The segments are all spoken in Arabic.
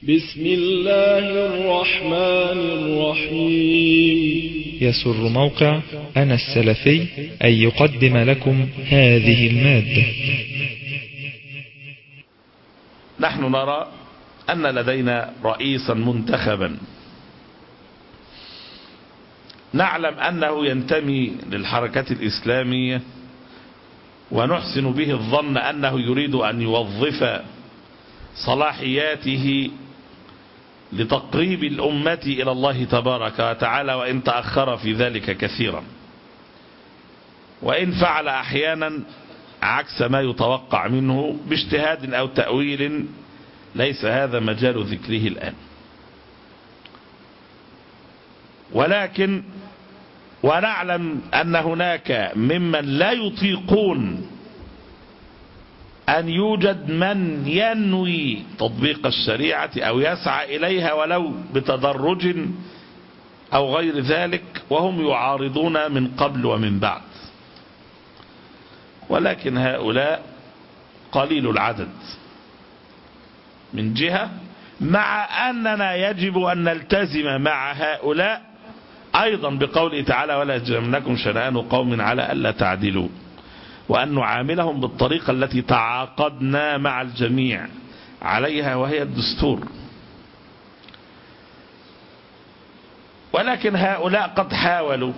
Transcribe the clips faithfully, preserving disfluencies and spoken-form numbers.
بسم الله الرحمن الرحيم. يسر موقع أنا السلفي أن يقدم لكم هذه المادة. نحن نرى أن لدينا رئيسا منتخبا نعلم أنه ينتمي للحركة الإسلامية، ونحسن به الظن أنه يريد أن يوظف صلاحياته لتقريب الأمة إلى الله تبارك وتعالى، وإن تأخر في ذلك كثيرا، وإن فعل أحيانا عكس ما يتوقع منه باجتهاد أو تأويل ليس هذا مجال ذكره الآن. ولكن ونعلم أن هناك ممن لا يطيقون أن يوجد من ينوي تطبيق الشريعة أو يسعى إليها ولو بتدرج أو غير ذلك، وهم يعارضون من قبل ومن بعد، ولكن هؤلاء قليل العدد من جهة، مع أننا يجب أن نلتزم مع هؤلاء أيضا بقوله تعالى: ولا يجرمنكم شنآن قوم على ألا تعدلوا، وأن نعاملهم بالطريقة التي تعاقدنا مع الجميع عليها وهي الدستور. ولكن هؤلاء قد حاولوا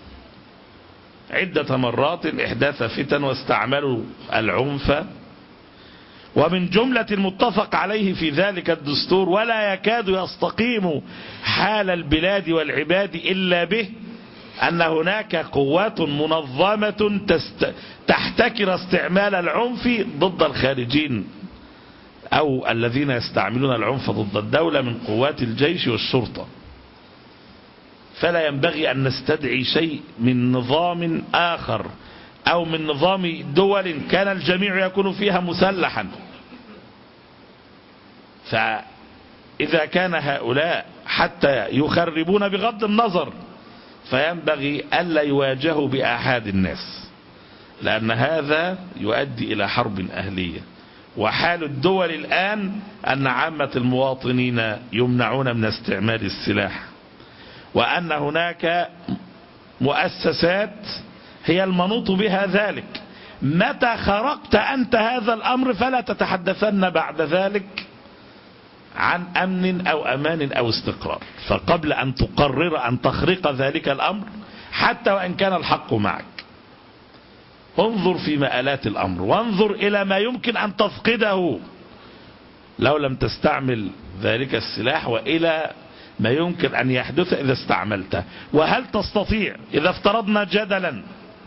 عدة مرات إحداث فتن واستعملوا العنف، ومن جملة المتفق عليه في ذلك الدستور ولا يكاد يستقيم حال البلاد والعباد إلا به أن هناك قوات منظمة تست... تحتكر استعمال العنف ضد الخارجين أو الذين يستعملون العنف ضد الدولة من قوات الجيش والشرطة. فلا ينبغي أن نستدعي شيء من نظام آخر أو من نظام دول كان الجميع يكون فيها مسلحا. فإذا كان هؤلاء حتى يخربون بغض النظر فينبغي ألا يواجهوا بأحد الناس، لأن هذا يؤدي إلى حرب أهلية. وحال الدول الآن أن عامة المواطنين يمنعون من استعمال السلاح، وأن هناك مؤسسات هي المنوط بها ذلك. متى خرقت أنت هذا الأمر فلا تتحدثن بعد ذلك عن أمن أو أمان أو استقرار. فقبل أن تقرر أن تخرق ذلك الأمر حتى وإن كان الحق معك، انظر في مآلات الأمر، وانظر إلى ما يمكن أن تفقده لو لم تستعمل ذلك السلاح، وإلى ما يمكن أن يحدث إذا استعملته. وهل تستطيع إذا افترضنا جدلا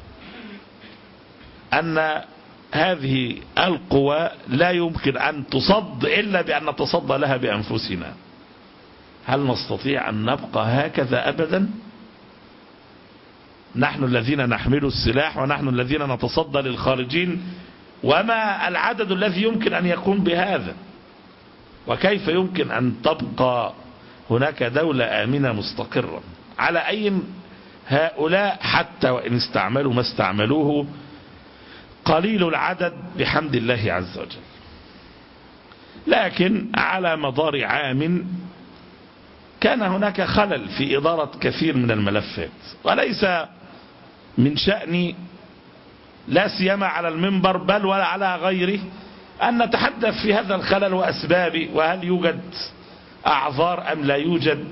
أن هذه القوى لا يمكن أن تصد إلا بأن نتصدى لها بأنفسنا، هل نستطيع أن نبقى هكذا أبدا؟ نحن الذين نحمل السلاح ونحن الذين نتصدى للخارجين، وما العدد الذي يمكن أن يقوم بهذا؟ وكيف يمكن أن تبقى هناك دولة آمنة مستقرة؟ على أي هؤلاء حتى وإن استعملوا ما استعملوه قليل العدد بحمد الله عز وجل. لكن على مدار عام كان هناك خلل في إدارة كثير من الملفات، وليس من شأني لا سيما على المنبر بل ولا على غيره أن نتحدث في هذا الخلل وأسبابه، وهل يوجد أعذار أم لا يوجد،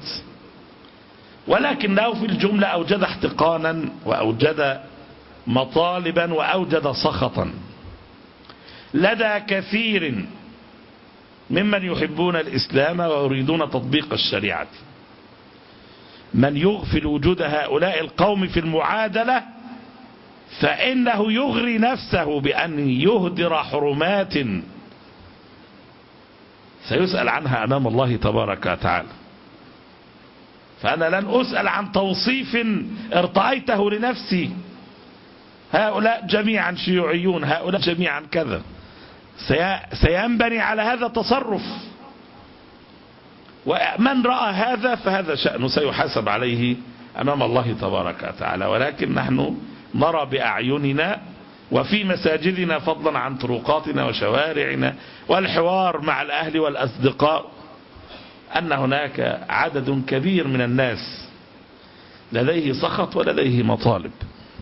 ولكنه في الجملة أوجد احتقانا وأوجد مطالبا وأوجد سخطا لدى كثير ممن يحبون الإسلام ويريدون تطبيق الشريعة. من يغفل وجود هؤلاء القوم في المعادلة فإنه يغري نفسه بأن يهدر حرمات سيسأل عنها أمام الله تبارك وتعالى. فأنا لن أسأل عن توصيف ارتأيته لنفسي، هؤلاء جميعا شيوعيون، هؤلاء جميعا كذا، سينبني على هذا تصرف، ومن رأى هذا فهذا شأنه سيحاسب عليه أمام الله تبارك وتعالى. ولكن نحن نرى بأعيننا وفي مساجدنا فضلا عن طرقاتنا وشوارعنا والحوار مع الأهل والأصدقاء أن هناك عدد كبير من الناس لديه سخط ولديه مطالب.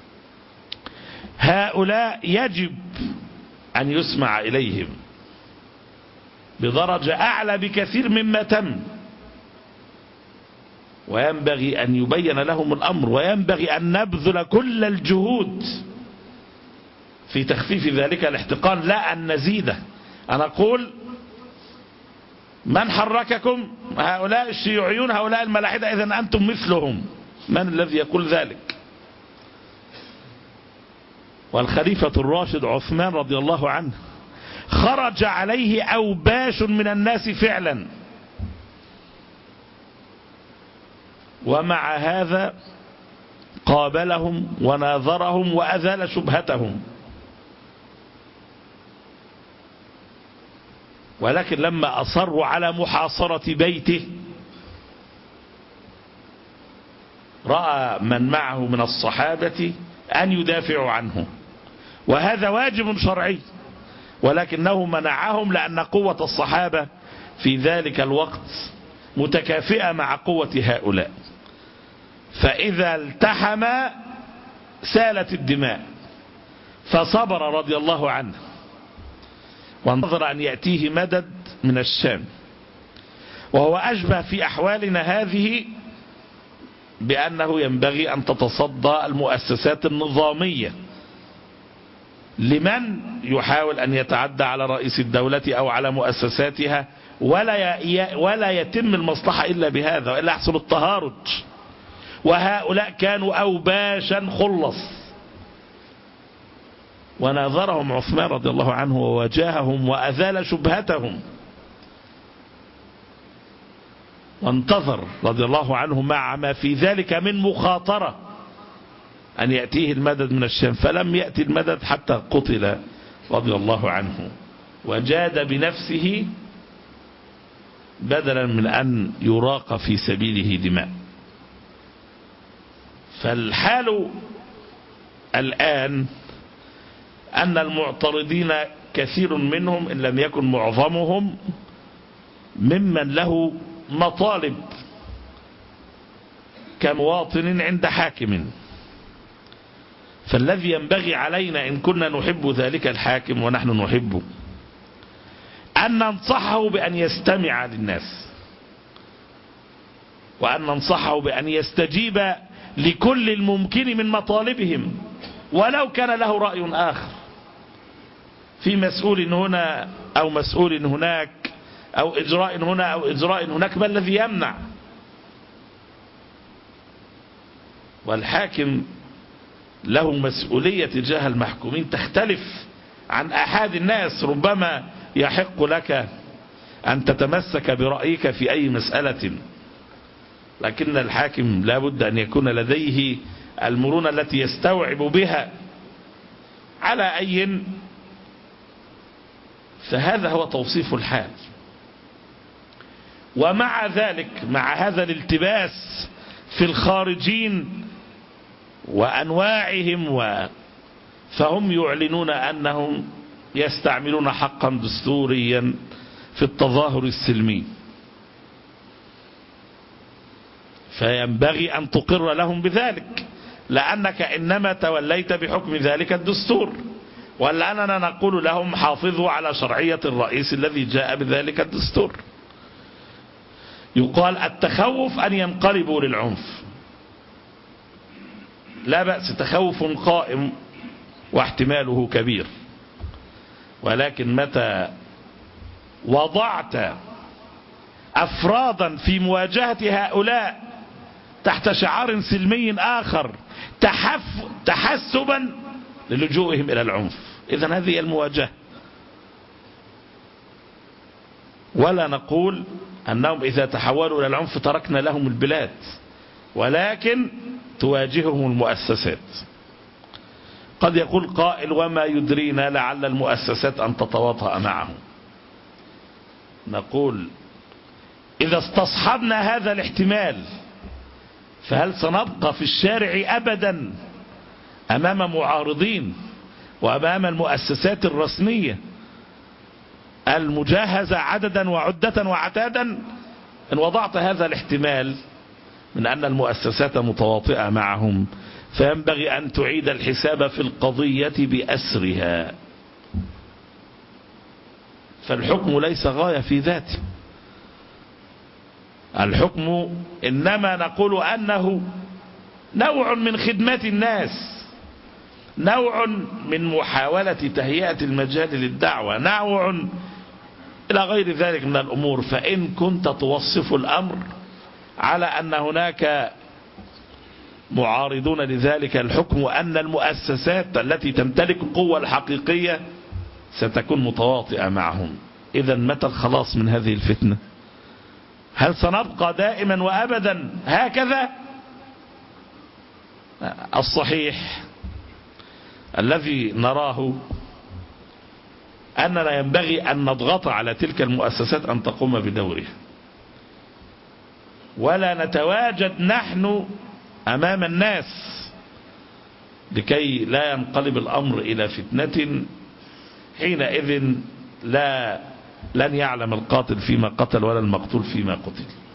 هؤلاء يجب أن يسمع إليهم بدرجة أعلى بكثير مما تم، وينبغي أن يبين لهم الأمر، وينبغي أن نبذل كل الجهود في تخفيف ذلك الاحتقان لا أن نزيده. أنا أقول من حرككم؟ هؤلاء الشيوعيون، هؤلاء الملاحدة، إذن أنتم مثلهم. من الذي يقول ذلك؟ والخليفة الراشد عثمان رضي الله عنه خرج عليه أوباش من الناس فعلا، ومع هذا قابلهم وناظرهم وأزال شبهتهم. ولكن لما أصروا على محاصرة بيته رأى من معه من الصحابة أن يدافعوا عنه، وهذا واجب شرعي، ولكنه منعهم لأن قوة الصحابة في ذلك الوقت متكافئة مع قوة هؤلاء، فإذا التحم سالت الدماء، فصبر رضي الله عنه وانتظر أن يأتيه مدد من الشام. وهو أشبه في أحوالنا هذه بأنه ينبغي أن تتصدى المؤسسات النظامية لمن يحاول أن يتعدى على رئيس الدولة أو على مؤسساتها، ولا ولا يتم المصلحة إلا بهذا، وإلا يحصل التهارج. وهؤلاء كانوا أوباشا خلص، وناظرهم عثمان رضي الله عنه وواجههم وأزال شبهتهم، وانتظر رضي الله عنه مع ما في ذلك من مخاطرة أن يأتيه المدد من الشام، فلم يأتي المدد حتى قتل رضي الله عنه، وجاد بنفسه بدلا من أن يراق في سبيله دماء. فالحال الآن أن المعترضين كثير منهم إن لم يكن معظمهم ممن له مطالب كمواطن عند حاكم، فالذي ينبغي علينا إن كنا نحب ذلك الحاكم ونحن نحبه أن ننصحه بأن يستمع للناس، وأن ننصحه بأن يستجيب لكل الممكن من مطالبهم، ولو كان له رأي آخر في مسؤول هنا أو مسؤول هناك أو إجراء هنا أو إجراء هناك، ما الذي يمنع؟ والحاكم له مسؤولية تجاه المحكومين تختلف عن أحد الناس. ربما يحق لك أن تتمسك برأيك في أي مسألة، لكن الحاكم لا بد أن يكون لديه المرونة التي يستوعب بها على أي. فهذا هو توصيف الحال. ومع ذلك، مع هذا الالتباس في الخارجين وأنواعهم و... فهم يعلنون أنهم يستعملون حقا دستوريا في التظاهر السلمي، فينبغي أن تقر لهم بذلك، لأنك إنما توليت بحكم ذلك الدستور، ولأننا نقول لهم حافظوا على شرعية الرئيس الذي جاء بذلك الدستور. يقال التخوف أن ينقلبوا للعنف، لا بأس، تخوف قائم واحتماله كبير، ولكن متى وضعت أفرادا في مواجهة هؤلاء تحت شعار سلمي آخر تحف تحسبا للجوئهم إلى العنف، إذن هذه المواجهة. ولا نقول أنهم إذا تحولوا إلى العنف تركنا لهم البلاد، ولكن تواجههم المؤسسات. قد يقول قائل وما يدرينا لعل المؤسسات أن تتواطأ معهم. نقول إذا استصحبنا هذا الاحتمال فهل سنبقى في الشارع أبدا أمام معارضين وأمام المؤسسات الرسمية المجهزة عددا وعدة وعتادا؟ إن وضعت هذا الاحتمال من أن المؤسسات متواطئة معهم، فينبغي أن تعيد الحساب في القضية بأسرها. فالحكم ليس غاية في ذاته، الحكم إنما نقول أنه نوع من خدمة الناس، نوع من محاولة تهيئة المجال للدعوة، نوع إلى غير ذلك من الأمور. فإن كنت توصف الأمر على أن هناك معارضون لذلك الحكم وأن المؤسسات التي تمتلك القوة الحقيقية ستكون متواطئة معهم، إذا متى الخلاص من هذه الفتنة؟ هل سنبقى دائما وأبدا هكذا؟ الصحيح الذي نراه أننا ينبغي أن نضغط على تلك المؤسسات أن تقوم بدورها، ولا نتواجد نحن أمام الناس لكي لا ينقلب الأمر إلى فتنة. حينئذ لا لن يعلم القاتل فيما قتل ولا المقتول فيما قتل.